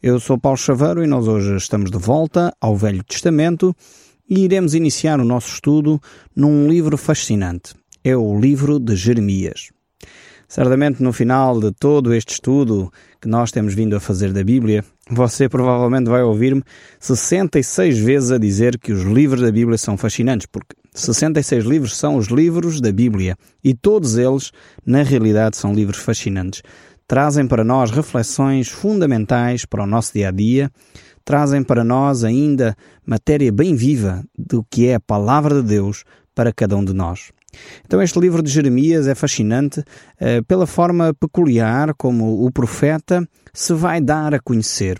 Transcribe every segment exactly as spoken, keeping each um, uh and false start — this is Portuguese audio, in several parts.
Eu sou Paulo Chaveiro e nós hoje estamos de volta ao Velho Testamento e iremos iniciar o nosso estudo num livro fascinante. É o livro de Jeremias. Certamente no final de todo este estudo que nós temos vindo a fazer da Bíblia, você provavelmente vai ouvir-me sessenta e seis vezes a dizer que os livros da Bíblia são fascinantes, porque sessenta e seis livros são os livros da Bíblia e todos eles, na realidade, são livros fascinantes. Trazem para nós reflexões fundamentais para o nosso dia-a-dia, trazem para nós ainda matéria bem viva do que é a Palavra de Deus para cada um de nós. Então este livro de Jeremias é fascinante eh, pela forma peculiar como o profeta se vai dar a conhecer.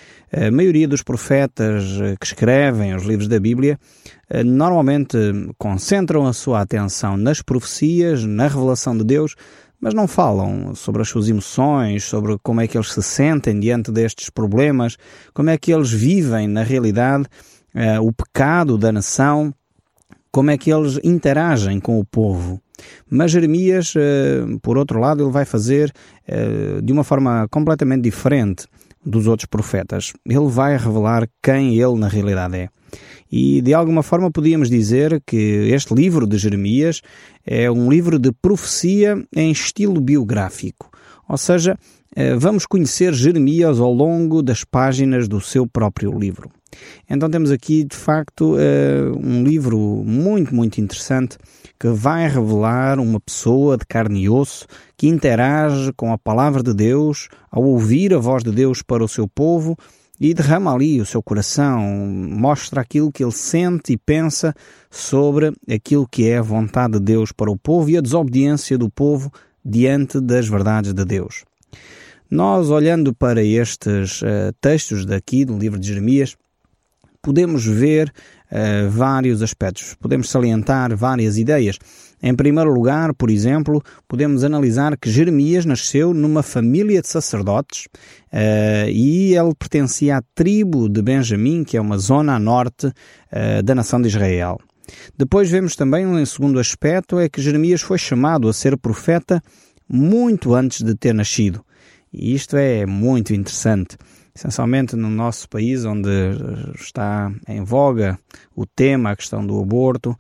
A maioria dos profetas que escrevem os livros da Bíblia eh, normalmente concentram a sua atenção nas profecias, na revelação de Deus, mas não falam sobre as suas emoções, sobre como é que eles se sentem diante destes problemas, como é que eles vivem na realidade eh, o pecado da nação, como é que eles interagem com o povo. Mas Jeremias, eh, por outro lado, ele vai fazer eh, de uma forma completamente diferente dos outros profetas. Ele vai revelar quem ele na realidade é. E de alguma forma podíamos dizer que este livro de Jeremias é um livro de profecia em estilo biográfico. Ou seja, vamos conhecer Jeremias ao longo das páginas do seu próprio livro. Então temos aqui, de facto, um livro muito, muito interessante que vai revelar uma pessoa de carne e osso que interage com a palavra de Deus ao ouvir a voz de Deus para o seu povo e derrama ali o seu coração, mostra aquilo que ele sente e pensa sobre aquilo que é a vontade de Deus para o povo e a desobediência do povo diante das verdades de Deus. Nós, olhando para estes uh, textos daqui do livro de Jeremias, podemos ver uh, vários aspectos, podemos salientar várias ideias. Em primeiro lugar, por exemplo, podemos analisar que Jeremias nasceu numa família de sacerdotes uh, e ele pertencia à tribo de Benjamim, que é uma zona a norte uh, da nação de Israel. Depois vemos também, um segundo aspecto, é que Jeremias foi chamado a ser profeta muito antes de ter nascido. E isto é muito interessante, essencialmente no nosso país, onde está em voga o tema, a questão do aborto.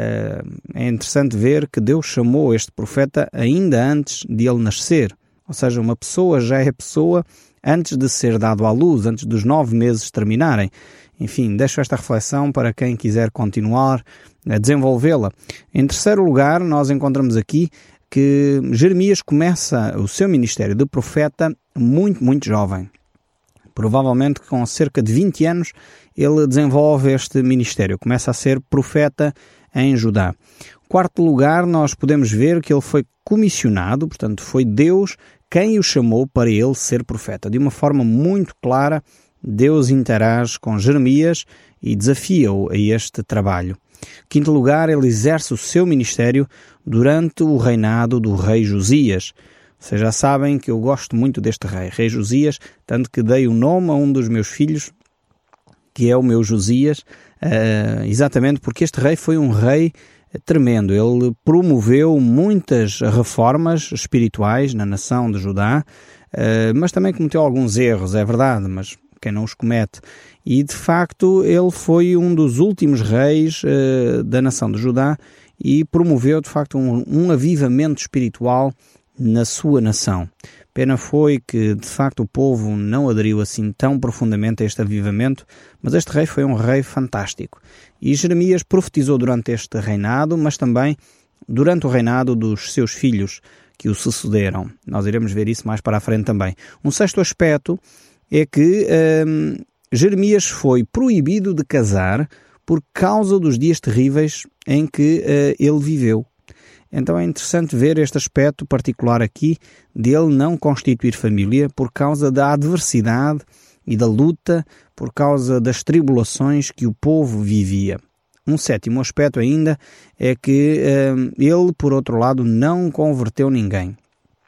É interessante ver que Deus chamou este profeta ainda antes de ele nascer. Ou seja, uma pessoa já é pessoa antes de ser dado à luz, antes dos nove meses terminarem. Enfim, deixo esta reflexão para quem quiser continuar a desenvolvê-la. Em terceiro lugar, nós encontramos aqui que Jeremias começa o seu ministério de profeta muito, muito jovem. Provavelmente com cerca de vinte anos ele desenvolve este ministério, começa a ser profeta em Judá. Em quarto lugar, nós podemos ver que ele foi comissionado, portanto foi Deus quem o chamou para ele ser profeta. De uma forma muito clara, Deus interage com Jeremias e desafia-o a este trabalho. Em quinto lugar, ele exerce o seu ministério durante o reinado do rei Josias. Vocês já sabem que eu gosto muito deste rei, rei Josias, tanto que dei o nome a um dos meus filhos, que é o meu Josias, uh, exatamente porque este rei foi um rei tremendo. Ele promoveu muitas reformas espirituais na nação de Judá, uh, mas também cometeu alguns erros, é verdade, mas quem não os comete. E de facto ele foi um dos últimos reis uh, da nação de Judá e promoveu de facto um, um avivamento espiritual na sua nação. Pena foi que, de facto, o povo não aderiu assim tão profundamente a este avivamento, mas este rei foi um rei fantástico. E Jeremias profetizou durante este reinado, mas também durante o reinado dos seus filhos que o sucederam. Nós iremos ver isso mais para a frente também. Um sexto aspecto é que hum, Jeremias foi proibido de casar por causa dos dias terríveis em que uh, ele viveu. Então é interessante ver este aspecto particular aqui de ele não constituir família por causa da adversidade e da luta, por causa das tribulações que o povo vivia. Um sétimo aspecto ainda é que uh, ele, por outro lado, não converteu ninguém.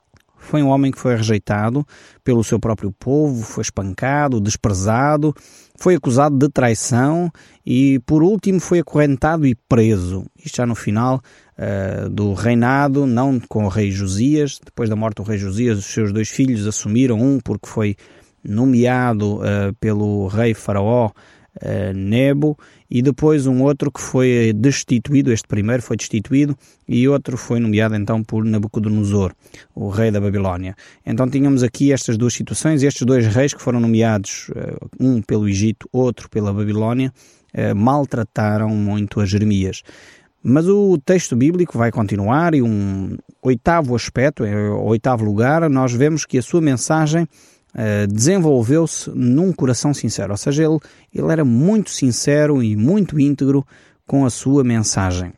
Foi um homem que foi rejeitado pelo seu próprio povo, foi espancado, desprezado, foi acusado de traição e, por último, foi acorrentado e preso. Isto já no final uh, do reinado, não com o rei Josias. Depois da morte do rei Josias, os seus dois filhos assumiram, um porque foi nomeado uh, pelo rei faraó uh, Nebo, e depois um outro que foi destituído, este primeiro foi destituído, e outro foi nomeado então por Nabucodonosor, o rei da Babilónia. Então tínhamos aqui estas duas situações, estes dois reis que foram nomeados, uh, um pelo Egito, outro pela Babilónia, uh, maltrataram muito a Jeremias. Mas o texto bíblico vai continuar, e um oitavo aspecto, o oitavo lugar, nós vemos que a sua mensagem uh, desenvolveu-se num coração sincero. Ou seja, ele, ele era muito sincero e muito íntegro com a sua mensagem.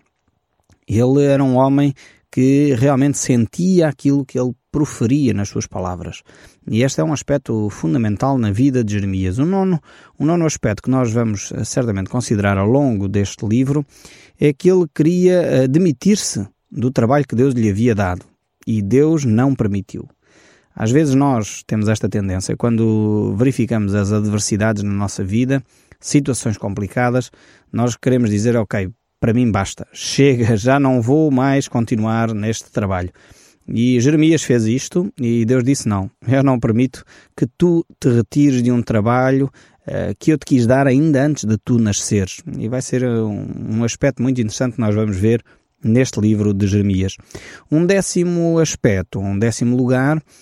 Ele era um homem que realmente sentia aquilo que ele proferia nas suas palavras. E este é um aspecto fundamental na vida de Jeremias. Um nono, um nono aspecto que nós vamos certamente considerar ao longo deste livro é que ele queria demitir-se do trabalho que Deus lhe havia dado. E Deus não permitiu. Às vezes nós temos esta tendência, quando verificamos as adversidades na nossa vida, situações complicadas, nós queremos dizer, ok, para mim basta, chega, já não vou mais continuar neste trabalho. E Jeremias fez isto e Deus disse, não, eu não permito que tu te retires de um trabalho uh, que eu te quis dar ainda antes de tu nasceres. E vai ser um, um aspecto muito interessante que nós vamos ver neste livro de Jeremias. Um décimo aspecto, um décimo lugar, uh,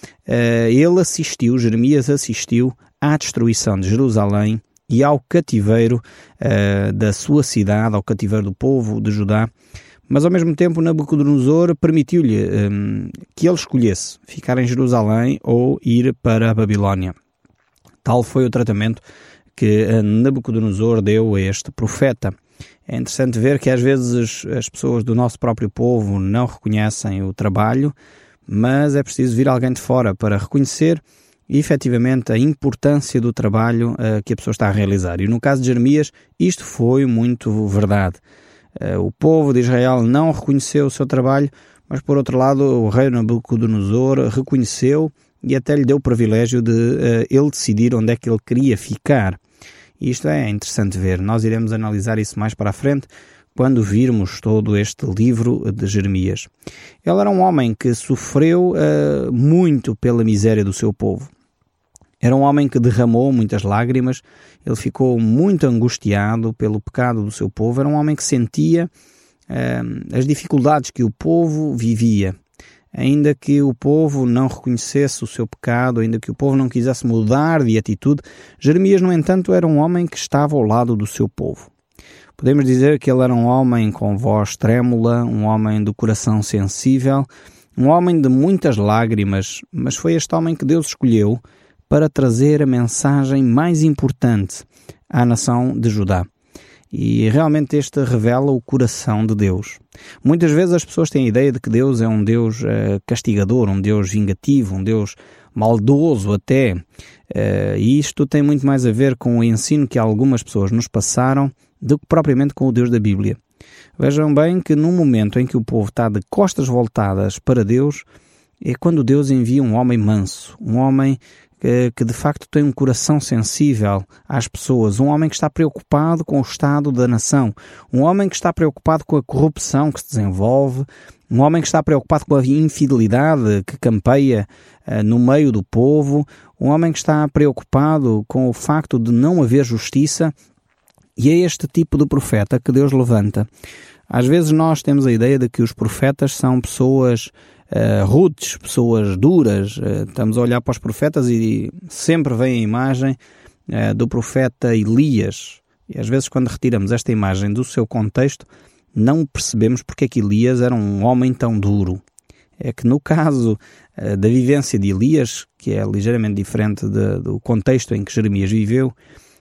ele assistiu, Jeremias assistiu à destruição de Jerusalém e ao cativeiro uh, da sua cidade, ao cativeiro do povo de Judá. Mas ao mesmo tempo Nabucodonosor permitiu-lhe um, que ele escolhesse ficar em Jerusalém ou ir para a Babilónia. Tal foi o tratamento que Nabucodonosor deu a este profeta. É interessante ver que às vezes as pessoas do nosso próprio povo não reconhecem o trabalho, mas é preciso vir alguém de fora para reconhecer efetivamente a importância do trabalho uh, que a pessoa está a realizar. E no caso de Jeremias, isto foi muito verdade. Uh, o povo de Israel não reconheceu o seu trabalho, mas por outro lado o rei Nabucodonosor reconheceu e até lhe deu o privilégio de uh, ele decidir onde é que ele queria ficar. E isto é interessante ver. Nós iremos analisar isso mais para a frente quando virmos todo este livro de Jeremias. Ele era um homem que sofreu uh, muito pela miséria do seu povo. Era um homem que derramou muitas lágrimas, ele ficou muito angustiado pelo pecado do seu povo, era um homem que sentia uh, as dificuldades que o povo vivia. Ainda que o povo não reconhecesse o seu pecado, ainda que o povo não quisesse mudar de atitude, Jeremias, no entanto, era um homem que estava ao lado do seu povo. Podemos dizer que ele era um homem com voz trêmula, um homem do coração sensível, um homem de muitas lágrimas, mas foi este homem que Deus escolheu para trazer a mensagem mais importante à nação de Judá. E realmente este revela o coração de Deus. Muitas vezes as pessoas têm a ideia de que Deus é um Deus uh, castigador, um Deus vingativo, um Deus maldoso até. Uh, e isto tem muito mais a ver com o ensino que algumas pessoas nos passaram do que propriamente com o Deus da Bíblia. Vejam bem que no momento em que o povo está de costas voltadas para Deus, é quando Deus envia um homem manso, um homem que, que de facto tem um coração sensível às pessoas, um homem que está preocupado com o estado da nação, um homem que está preocupado com a corrupção que se desenvolve, um homem que está preocupado com a infidelidade que campeia uh, no meio do povo, um homem que está preocupado com o facto de não haver justiça. E é este tipo de profeta que Deus levanta. Às vezes nós temos a ideia de que os profetas são pessoas uh, rudes, pessoas duras. Uh, estamos a olhar para os profetas e sempre vem a imagem uh, do profeta Elias. E às vezes quando retiramos esta imagem do seu contexto, não percebemos porque é que Elias era um homem tão duro. É que no caso uh, da vivência de Elias, que é ligeiramente diferente de, do contexto em que Jeremias viveu,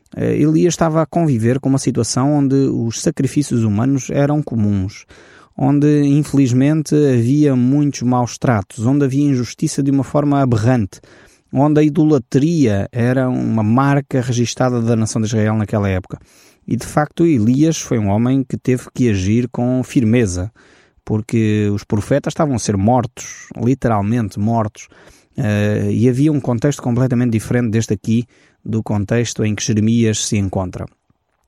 Elias estava a conviver com uma situação onde os sacrifícios humanos eram comuns, onde infelizmente havia muitos maus tratos, onde havia injustiça de uma forma aberrante, onde a idolatria era uma marca registada da nação de Israel naquela época. E de facto Elias foi um homem que teve que agir com firmeza, porque os profetas estavam a ser mortos, literalmente mortos, uh, e havia um contexto completamente diferente deste aqui, do contexto em que Jeremias se encontra.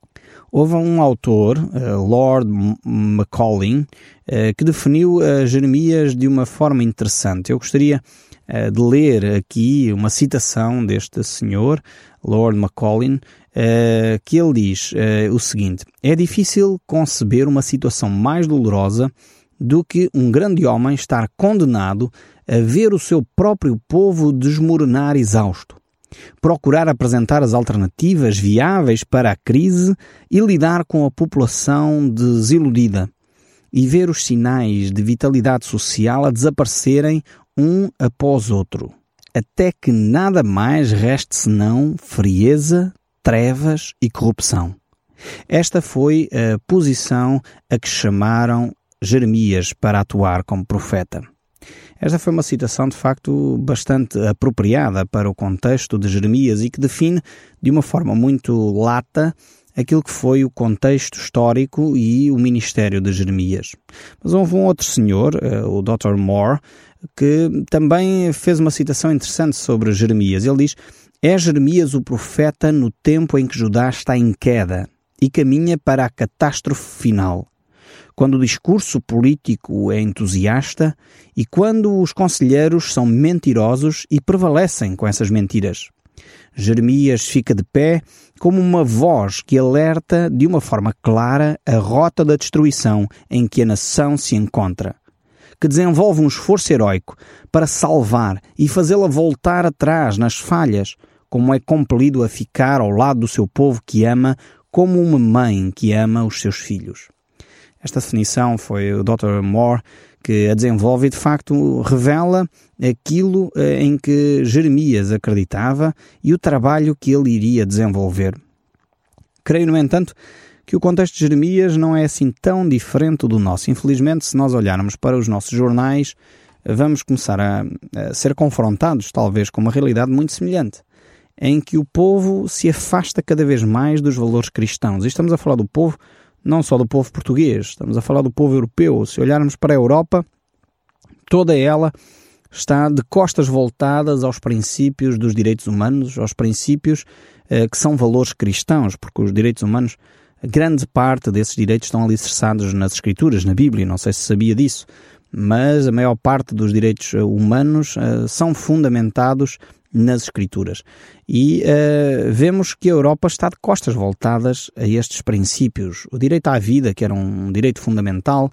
Houve um autor, uh, Lord Macaulay, uh, que definiu uh, Jeremias de uma forma interessante. Eu gostaria uh, de ler aqui uma citação deste senhor, Lord Macaulay, uh, que ele diz uh, o seguinte: é difícil conceber uma situação mais dolorosa do que um grande homem estar condenado a ver o seu próprio povo desmoronar exausto, procurar apresentar as alternativas viáveis para a crise e lidar com a população desiludida, e ver os sinais de vitalidade social a desaparecerem um após outro, até que nada mais reste senão frieza, trevas e corrupção. Esta foi a posição a que chamaram Jeremias para atuar como profeta. Esta foi uma citação, de facto, bastante apropriada para o contexto de Jeremias e que define, de uma forma muito lata, aquilo que foi o contexto histórico e o ministério de Jeremias. Mas houve um outro senhor, o doutor Moore, que também fez uma citação interessante sobre Jeremias. Ele diz: é Jeremias o profeta no tempo em que Judá está em queda e caminha para a catástrofe final, quando o discurso político é entusiasta e quando os conselheiros são mentirosos e prevalecem com essas mentiras. Jeremias fica de pé como uma voz que alerta de uma forma clara a rota da destruição em que a nação se encontra, que desenvolve um esforço heroico para salvar e fazê-la voltar atrás nas falhas, como é compelido a ficar ao lado do seu povo que ama, como uma mãe que ama os seus filhos. Esta definição foi o doutor Moore que a desenvolve e, de facto, revela aquilo em que Jeremias acreditava e o trabalho que ele iria desenvolver. Creio, no entanto, que o contexto de Jeremias não é assim tão diferente do nosso. Infelizmente, se nós olharmos para os nossos jornais, vamos começar a, a ser confrontados, talvez, com uma realidade muito semelhante, em que o povo se afasta cada vez mais dos valores cristãos. E estamos a falar do povo, não só do povo português, estamos a falar do povo europeu. Se olharmos para a Europa, toda ela está de costas voltadas aos princípios dos direitos humanos, aos princípios eh, que são valores cristãos, porque os direitos humanos, a grande parte desses direitos estão alicerçados nas Escrituras, na Bíblia. Não sei se sabia disso, mas a maior parte dos direitos humanos uh, são fundamentados nas Escrituras. E uh, vemos que a Europa está de costas voltadas a estes princípios. O direito à vida, que era um direito fundamental,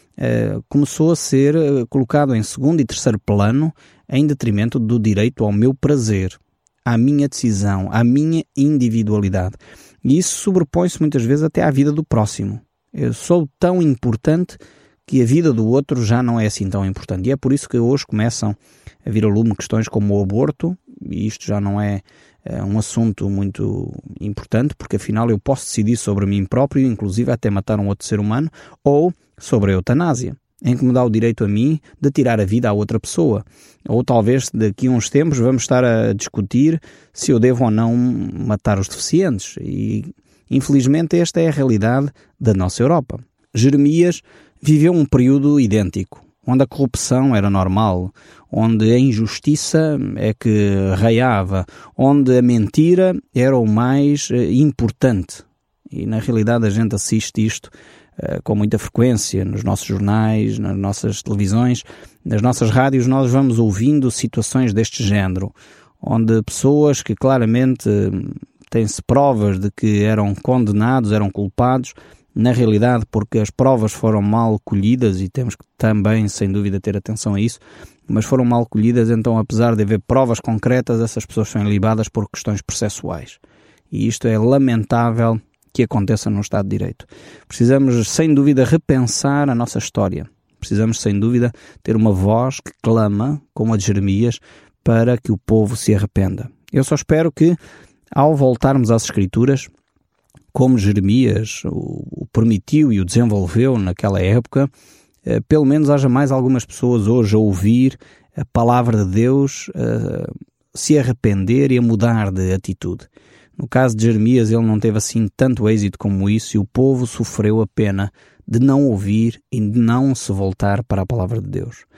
uh, começou a ser uh, colocado em segundo e terceiro plano em detrimento do direito ao meu prazer, à minha decisão, à minha individualidade. E isso sobrepõe-se muitas vezes até à vida do próximo. Eu sou tão importante que a vida do outro já não é assim tão importante. E é por isso que hoje começam a vir a lume questões como o aborto, e isto já não é, é um assunto muito importante, porque afinal eu posso decidir sobre mim próprio, inclusive até matar um outro ser humano, ou sobre a eutanásia, em que me dá o direito a mim de tirar a vida à outra pessoa. Ou talvez daqui a uns tempos vamos estar a discutir se eu devo ou não matar os deficientes. E infelizmente esta é a realidade da nossa Europa. Jeremias viveu um período idêntico, onde a corrupção era normal, onde a injustiça é que raiava, onde a mentira era o mais importante. E na realidade a gente assiste isto uh, com muita frequência nos nossos jornais, nas nossas televisões, nas nossas rádios. Nós vamos ouvindo situações deste género, onde pessoas que claramente uh, têm-se provas de que eram condenados, eram culpados, na realidade, porque as provas foram mal colhidas, e temos que também, sem dúvida, ter atenção a isso, mas foram mal colhidas, então, apesar de haver provas concretas, essas pessoas são ilibadas por questões processuais. E isto é lamentável que aconteça no Estado de Direito. Precisamos, sem dúvida, repensar a nossa história. Precisamos, sem dúvida, ter uma voz que clama, como a de Jeremias, para que o povo se arrependa. Eu só espero que, ao voltarmos às Escrituras, como Jeremias o permitiu e o desenvolveu naquela época, eh, pelo menos haja mais algumas pessoas hoje a ouvir a palavra de Deus, eh, se arrepender e a mudar de atitude. No caso de Jeremias, ele não teve assim tanto êxito como isso, e o povo sofreu a pena de não ouvir e de não se voltar para a palavra de Deus.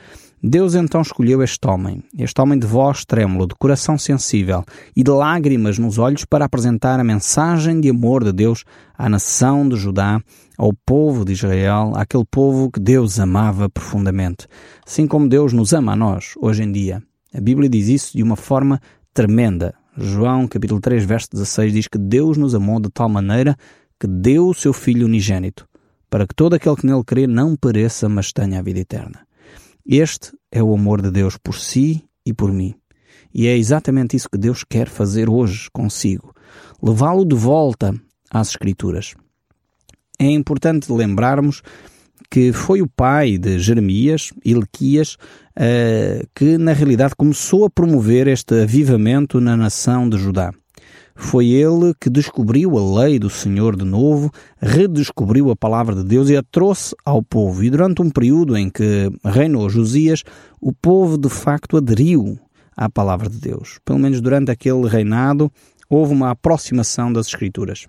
Deus então escolheu este homem, este homem de voz trêmulo, de coração sensível e de lágrimas nos olhos para apresentar a mensagem de amor de Deus à nação de Judá, ao povo de Israel, àquele povo que Deus amava profundamente, assim como Deus nos ama a nós hoje em dia. A Bíblia diz isso de uma forma tremenda. João, capítulo três, verso dezasseis, diz que Deus nos amou de tal maneira que deu o seu Filho unigênito, para que todo aquele que nele crê não pereça, mas tenha a vida eterna. Este é o amor de Deus por si e por mim. E é exatamente isso que Deus quer fazer hoje consigo. Levá-lo de volta às Escrituras. É importante lembrarmos que foi o pai de Jeremias, Hilquias, uh, que na realidade começou a promover este avivamento na nação de Judá. Foi ele que descobriu a lei do Senhor de novo, redescobriu a palavra de Deus e a trouxe ao povo. E durante um período em que reinou Josias, o povo de facto aderiu à palavra de Deus. Pelo menos durante aquele reinado, houve uma aproximação das Escrituras.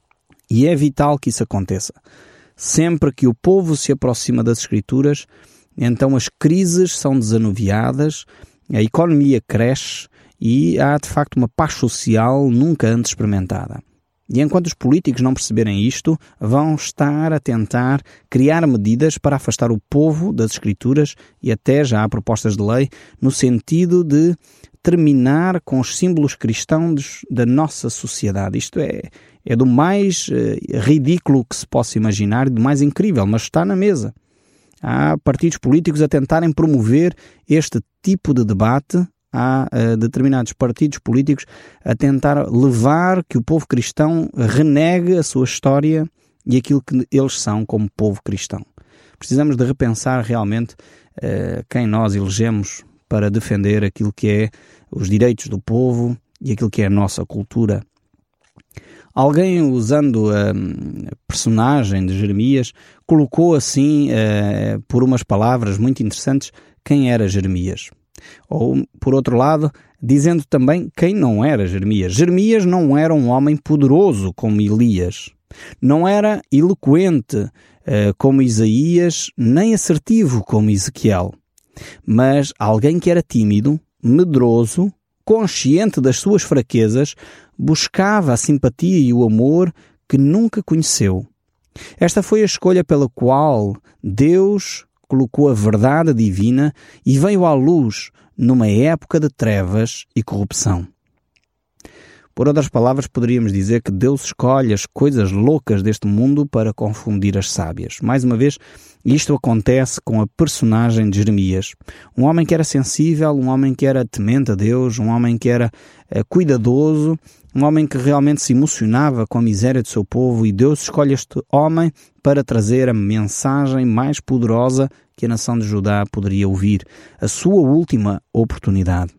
E é vital que isso aconteça. Sempre que o povo se aproxima das Escrituras, então as crises são desanuviadas, a economia cresce, e há, de facto, uma paz social nunca antes experimentada. E enquanto os políticos não perceberem isto, vão estar a tentar criar medidas para afastar o povo das Escrituras e até já há propostas de lei no sentido de terminar com os símbolos cristãos da nossa sociedade. Isto é, é do mais eh, ridículo que se possa imaginar e do mais incrível, mas está na mesa. Há partidos políticos a tentarem promover este tipo de debate. Há uh, determinados partidos políticos a tentar levar que o povo cristão renegue a sua história e aquilo que eles são como povo cristão. Precisamos de repensar realmente uh, quem nós elegemos para defender aquilo que é os direitos do povo e aquilo que é a nossa cultura. Alguém, usando a personagem de Jeremias, colocou assim, uh, por umas palavras muito interessantes, quem era Jeremias. Ou, por outro lado, dizendo também quem não era Jeremias. Jeremias não era um homem poderoso como Elias. Não era eloquente uh, como Isaías, nem assertivo como Ezequiel. Mas alguém que era tímido, medroso, consciente das suas fraquezas, buscava a simpatia e o amor que nunca conheceu. Esta foi a escolha pela qual Deus colocou a verdade divina e veio à luz numa época de trevas e corrupção. Por outras palavras, poderíamos dizer que Deus escolhe as coisas loucas deste mundo para confundir as sábias. Mais uma vez, isto acontece com a personagem de Jeremias. Um homem que era sensível, um homem que era temente a Deus, um homem que era uh, cuidadoso, um homem que realmente se emocionava com a miséria do seu povo, e Deus escolhe este homem para trazer a mensagem mais poderosa que a nação de Judá poderia ouvir, a sua última oportunidade.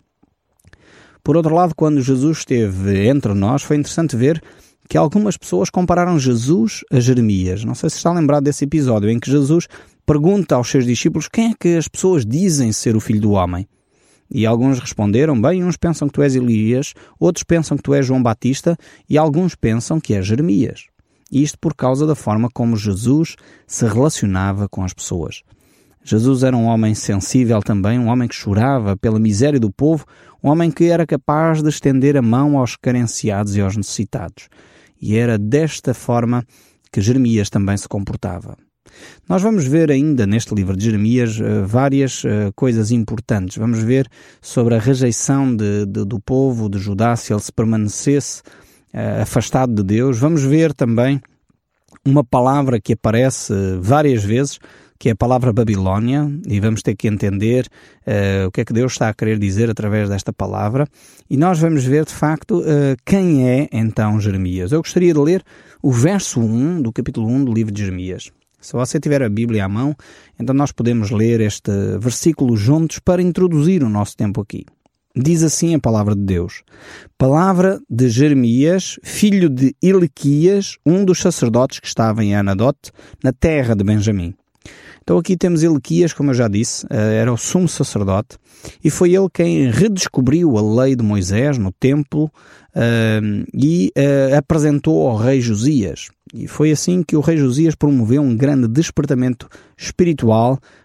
Por outro lado, quando Jesus esteve entre nós, foi interessante ver que algumas pessoas compararam Jesus a Jeremias. Não sei se está lembrado desse episódio em que Jesus pergunta aos seus discípulos quem é que as pessoas dizem ser o Filho do Homem. E alguns responderam, bem, uns pensam que tu és Elias, outros pensam que tu és João Batista e alguns pensam que é Jeremias. E isto por causa da forma como Jesus se relacionava com as pessoas. Jesus era um homem sensível também, um homem que chorava pela miséria do povo, um homem que era capaz de estender a mão aos carenciados e aos necessitados. E era desta forma que Jeremias também se comportava. Nós vamos ver ainda neste livro de Jeremias uh, várias uh, coisas importantes. Vamos ver sobre a rejeição de, de, do povo de Judá, se ele se permanecesse uh, afastado de Deus. Vamos ver também uma palavra que aparece uh, várias vezes, que é a palavra Babilónia, e vamos ter que entender uh, o que é que Deus está a querer dizer através desta palavra. E nós vamos ver, de facto, uh, quem é então Jeremias. Eu gostaria de ler o verso um do capítulo um do livro de Jeremias. Se você tiver a Bíblia à mão, então nós podemos ler este versículo juntos para introduzir o nosso tempo aqui. Diz assim a palavra de Deus: Palavra de Jeremias, filho de Hilquias, um dos sacerdotes que estava em Anadote, na terra de Benjamim. Então aqui temos Hilquias, como eu já disse, era o sumo sacerdote, e foi ele quem redescobriu a lei de Moisés no templo uh, e uh, apresentou ao rei Josias. E foi assim que o rei Josias promoveu um grande despertamento espiritual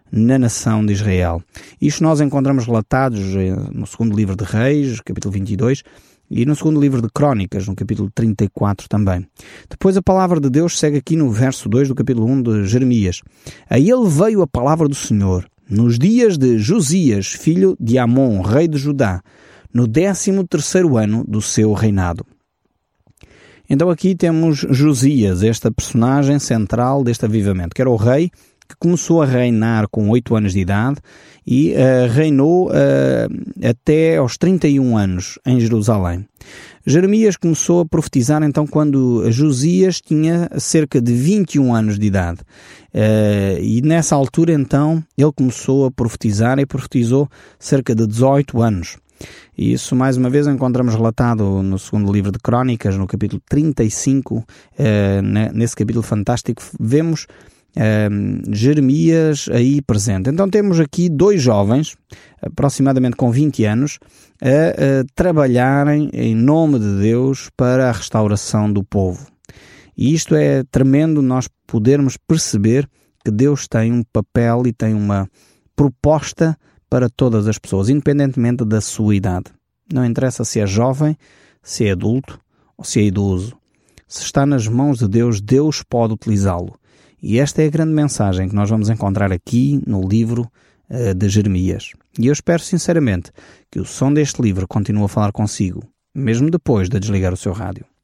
na nação de Israel. Isto nós encontramos relatados no segundo livro de Reis, capítulo vinte e dois, e no segundo livro de Crônicas, no capítulo trinta e quatro também. Depois a palavra de Deus segue aqui no verso dois do capítulo um de Jeremias. A ele veio a palavra do Senhor, nos dias de Josias, filho de Amon, rei de Judá, no décimo terceiro ano do seu reinado. Então aqui temos Josias, esta personagem central deste avivamento, que era o rei que começou a reinar com oito anos de idade e uh, reinou uh, até aos trinta e um anos em Jerusalém. Jeremias começou a profetizar então quando Josias tinha cerca de vinte e um anos de idade. Uh, e nessa altura então ele começou a profetizar e profetizou cerca de dezoito anos. E isso, mais uma vez, encontramos relatado no segundo livro de Crônicas, no capítulo trinta e cinco. Uh, nesse capítulo fantástico, vemos uh, Jeremias aí presente. Então temos aqui dois jovens, aproximadamente com vinte anos, a, a trabalharem em nome de Deus para a restauração do povo. E isto é tremendo, nós podermos perceber que Deus tem um papel e tem uma proposta para todas as pessoas, independentemente da sua idade. Não interessa se é jovem, se é adulto ou se é idoso. Se está nas mãos de Deus, Deus pode utilizá-lo. E esta é a grande mensagem que nós vamos encontrar aqui no livro uh, de Jeremias. E eu espero sinceramente que o som deste livro continue a falar consigo, mesmo depois de desligar o seu rádio.